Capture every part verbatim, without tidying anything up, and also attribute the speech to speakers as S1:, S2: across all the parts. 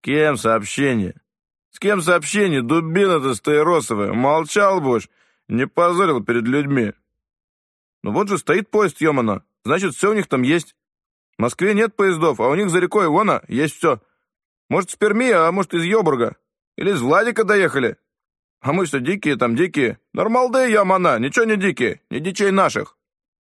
S1: кем сообщение? С кем сообщение, дубина ты стаиросовая? Молчал будешь, не позорил перед людьми. Ну вот же стоит поезд, ёмана. Значит, все у них там есть. В Москве нет поездов, а у них за рекой, вон, есть все. Может, с Перми, а может, из Йобурга. Или из Владика доехали. А мы что, дикие там, дикие. Нормалды, ёмана, ничего не дикие, не дичей наших.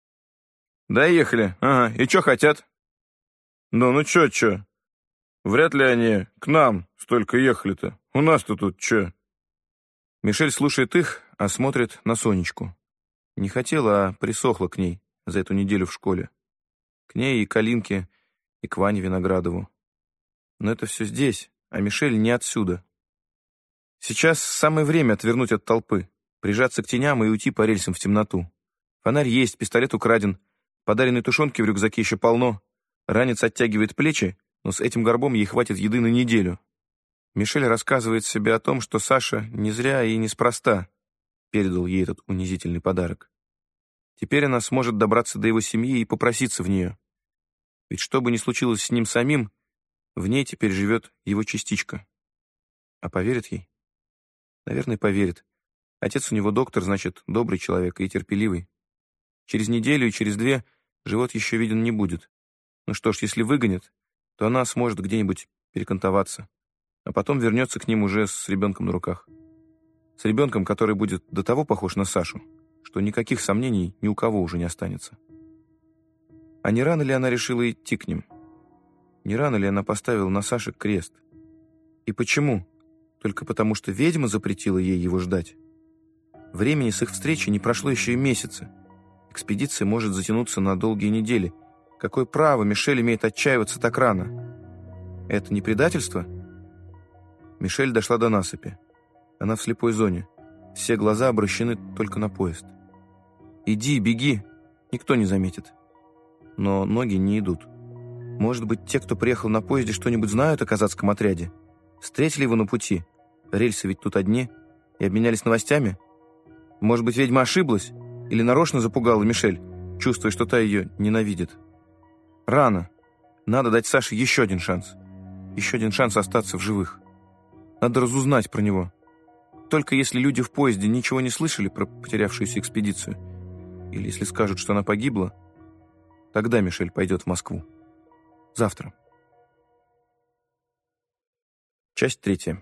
S1: Доехали, ага, и что хотят? Ну, ну чё, чё? Вряд ли они к нам столько ехали-то. У нас-то тут чё?
S2: Мишель слушает их, а смотрит на Сонечку. Не хотела, а присохла к ней за эту неделю в школе. К ней и к Алинке, и к Ване Виноградову. Но это все здесь, а Мишель не отсюда. Сейчас самое время отвернуть от толпы, прижаться к теням и уйти по рельсам в темноту. Фонарь есть, пистолет украден, подаренной тушенки в рюкзаке еще полно. Ранец оттягивает плечи, но с этим горбом ей хватит еды на неделю. Мишель рассказывает себе о том, что Саша не зря и неспроста передал ей этот унизительный подарок. Теперь она сможет добраться до его семьи и попроситься в нее. Ведь что бы ни случилось с ним самим, в ней теперь живет его частичка. А поверит ей? Наверное, поверит. Отец у него доктор, значит, добрый человек и терпеливый. Через неделю и через две живот еще виден не будет. Ну что ж, если выгонят, то она сможет где-нибудь перекантоваться, а потом вернется к ним уже с ребенком на руках. С ребенком, который будет до того похож на Сашу, что никаких сомнений ни у кого уже не останется. А не рано ли она решила идти к ним? Не рано ли она поставила на Саше крест? И почему? Только потому, что ведьма запретила ей его ждать. Времени с их встречи не прошло еще и месяца. Экспедиция может затянуться на долгие недели. Какое право Мишель имеет отчаиваться так рано? Это не предательство? Мишель дошла до насыпи. Она в слепой зоне. Все глаза обращены только на поезд. «Иди, беги!» Никто не заметит. Но ноги не идут. Может быть, те, кто приехал на поезде, что-нибудь знают о казацком отряде? Встретили его на пути? Рельсы ведь тут одни. И обменялись новостями? Может быть, ведьма ошиблась? Или нарочно запугала Мишель, чувствуя, что та ее ненавидит? Рано. Надо дать Саше еще один шанс. Еще один шанс остаться в живых. Надо разузнать про него. Только если люди в поезде ничего не слышали про потерявшуюся экспедицию, или если скажут, что она погибла, тогда Мишель пойдет в Москву. Завтра. Часть третья.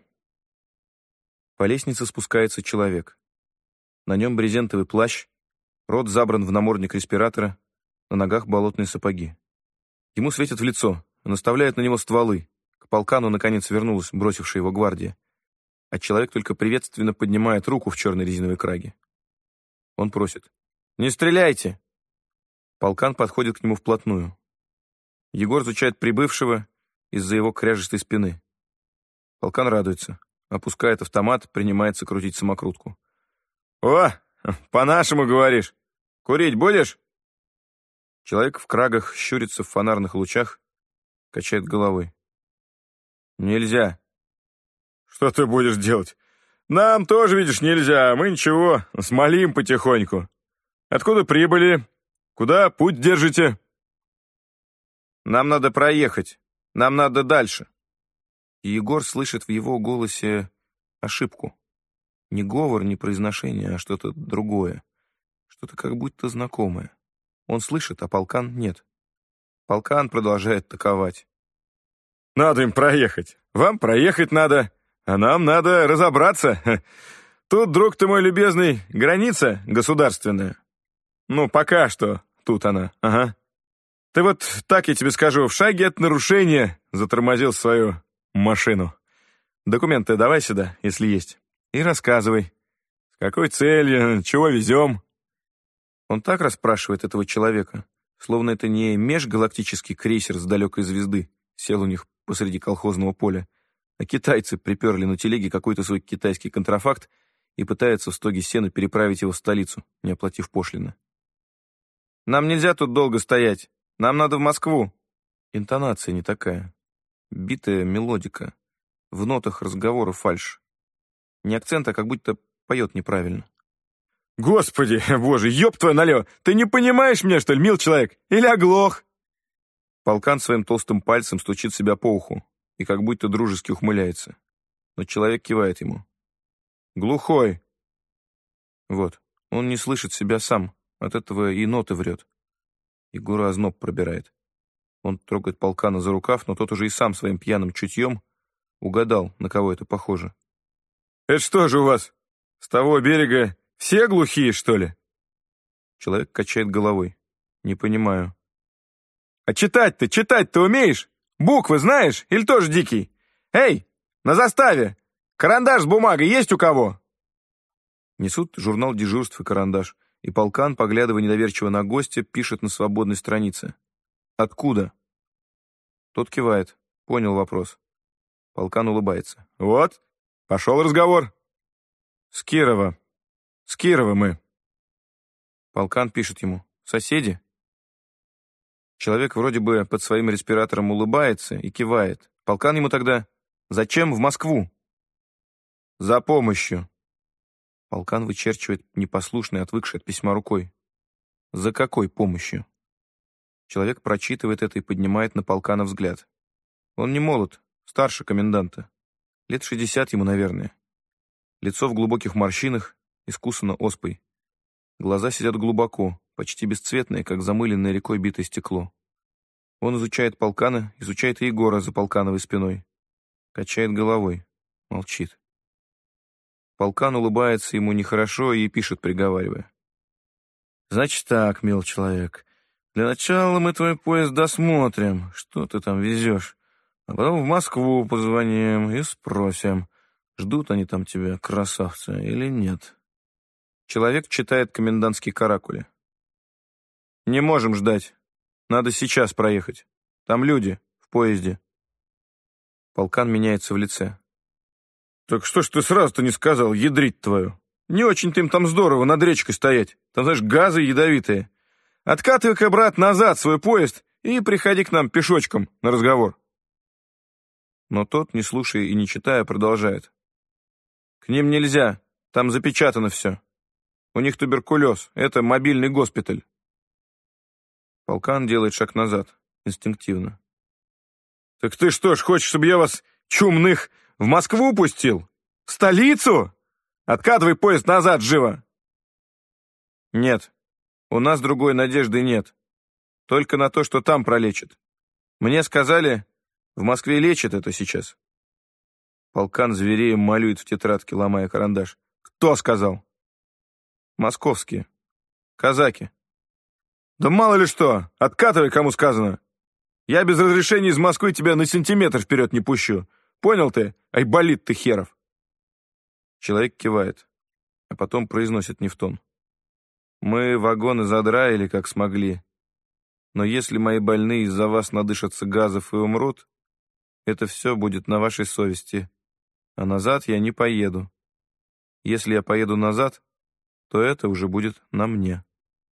S2: По лестнице спускается человек. На нем брезентовый плащ, рот забран в намордник респиратора, на ногах болотные сапоги. Ему светят в лицо, наставляют на него стволы. К полкану, наконец, вернулась бросившая его гвардия. А человек только приветственно поднимает руку в черной резиновой краге. Он просит: «Не стреляйте!» Полкан подходит к нему вплотную. Егор изучает прибывшего из-за его кряжестой спины. Полкан радуется, опускает автомат, принимается крутить самокрутку. «О, по-нашему говоришь! Курить будешь?» Человек в крагах щурится в фонарных лучах, качает головой. «Нельзя». «Что ты будешь делать? Нам тоже, видишь, нельзя. Мы ничего, смолим потихоньку. Откуда прибыли? Куда путь держите?» «Нам надо проехать. Нам надо дальше». И Егор слышит в его голосе ошибку. Не говор, не произношение, а что-то другое. Что-то как будто знакомое. Он слышит, а полкан нет. Полкан продолжает таковать. «Надо им проехать. Вам проехать надо, а нам надо разобраться. Тут, друг ты мой любезный, граница государственная. Ну, пока что тут она, ага. Ты вот, так я тебе скажу, в шаге от нарушения затормозил свою машину. Документы давай сюда, если есть, и рассказывай, с какой целью, чего везем». Он так расспрашивает этого человека, словно это не межгалактический крейсер с далекой звезды сел у них посреди колхозного поля, а китайцы приперли на телеге какой-то свой китайский контрафакт и пытаются в стоге сена переправить его в столицу, не оплатив пошлины. «Нам нельзя тут долго стоять. Нам надо в Москву». Интонация не такая. Битая мелодика. В нотах разговора фальшь. Не акцент, а как будто поет неправильно. «Господи, боже, ёб твою налево! Ты не понимаешь меня, что ли, мил человек? Или оглох?» Полкан своим толстым пальцем стучит себя по уху. и как будто дружески ухмыляется. Но человек кивает ему. «Глухой!» Вот, он не слышит себя сам, от этого и ноты врет. Егора озноб пробирает. Он трогает полкана за рукав, но тот уже и сам своим пьяным чутьем угадал, на кого это похоже. «Это что же у вас, с того берега все глухие, что ли?» Человек качает головой. «Не понимаю». «А читать-то, читать-то умеешь? Буквы знаешь? Или тоже дикий? Эй, на заставе! Карандаш с бумагой есть у кого?» Несут журнал дежурств и карандаш, и полкан, поглядывая недоверчиво на гостя, пишет на свободной странице. «Откуда?» Тот кивает. Понял вопрос. Полкан улыбается. «Вот, пошел разговор». «С Кирова. С Кирова мы». Полкан пишет ему. «Соседи?» Человек вроде бы под своим респиратором улыбается и кивает. Полкан ему тогда: «Зачем в Москву?» «За помощью». Полкан вычерчивает непослушный, отвыкший от письма рукой. «За какой помощью?» Человек прочитывает это и поднимает на полкана взгляд. Он не молод, старше коменданта. Лет шестьдесят ему, наверное. Лицо в глубоких морщинах, искусано оспой. Глаза сидят глубоко, почти бесцветные, как замыленное рекой битое стекло. Он изучает полкана, изучает и Егора за полкановой спиной. Качает головой, молчит. Полкан улыбается ему нехорошо и пишет, приговаривая. «Значит так, мил человек, для начала мы твой поезд досмотрим, что ты там везешь, а потом в Москву позвоним и спросим, ждут они там тебя, красавцы, или нет». Человек читает комендантские каракули. «Не можем ждать. Надо сейчас проехать. Там люди в поезде». Полкан меняется в лице. «Так что ж ты сразу-то не сказал, ядрить твою? Не очень-то им там здорово над речкой стоять. Там, знаешь, газы ядовитые. Откатывай-ка, брат, назад свой поезд и приходи к нам пешочком на разговор». Но тот, не слушая и не читая, продолжает. «К ним нельзя. Там запечатано все. У них туберкулез. Это мобильный госпиталь». Полкан делает шаг назад, инстинктивно. «Так ты что ж, хочешь, чтобы я вас, чумных, в Москву пустил? В столицу? Откатывай поезд назад, живо!» «Нет, у нас другой надежды нет. Только на то, что там пролечат. Мне сказали, в Москве лечат это сейчас». Полкан звереем малюет в тетрадке, ломая карандаш. «Кто сказал?» «Московские. Казаки». «Да мало ли что! Откатывай, кому сказано! Я без разрешения из Москвы тебя на сантиметр вперед не пущу. Понял ты? Айболит ты херов!» Человек кивает, а потом произносит не в тон. «Мы вагоны задраили, как смогли. Но если мои больные из-за вас надышатся газов и умрут, это все будет на вашей совести. А назад я не поеду. Если я поеду назад, то это уже будет на мне».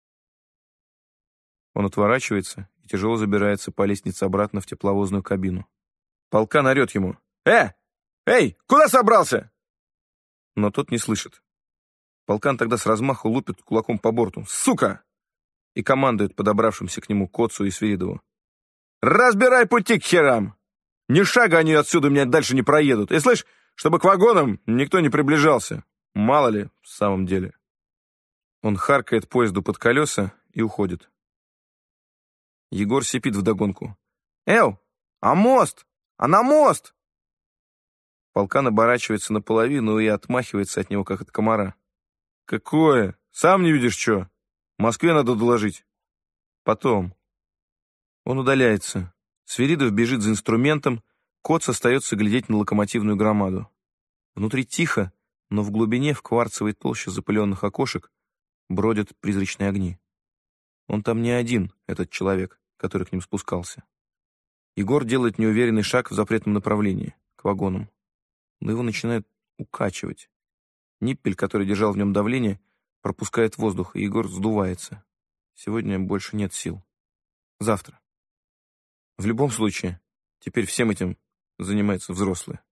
S2: Он отворачивается и тяжело забирается по лестнице обратно в тепловозную кабину. Полкан орет ему. «Э! Эй, куда собрался?» Но тот не слышит. Полкан тогда с размаху лупит кулаком по борту. «Сука!» И командует подобравшимся к нему Коцу и Свиридову. «Разбирай пути к херам! Ни шага они отсюда у меня дальше не проедут. И слышь, чтобы к вагонам никто не приближался. Мало ли, в самом деле». Он харкает поезду под колеса и уходит. Егор сипит вдогонку. «Эу, а мост? А на мост?» Полкан оборачивается наполовину и отмахивается от него, как от комара. «Какое? Сам не видишь, что? Москве надо доложить». «Потом». Он удаляется. Свиридов бежит за инструментом, Коц остается глядеть на локомотивную громаду. Внутри тихо, но в глубине, в кварцевой толще запыленных окошек, бродят призрачные огни. Он там не один, этот человек, который к ним спускался. Егор делает неуверенный шаг в запретном направлении, к вагонам. Но его начинает укачивать. Ниппель, который держал в нем давление, пропускает воздух, и Егор сдувается. Сегодня больше нет сил. Завтра. В любом случае, теперь всем этим занимаются взрослые.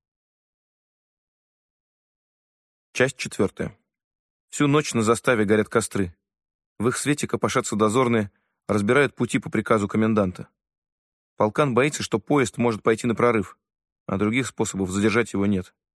S2: Часть четвертая. Всю ночь на заставе горят костры. В их свете копошатся дозорные, разбирают пути по приказу коменданта. Полкан боится, что поезд может пойти на прорыв. а других способов задержать его нет.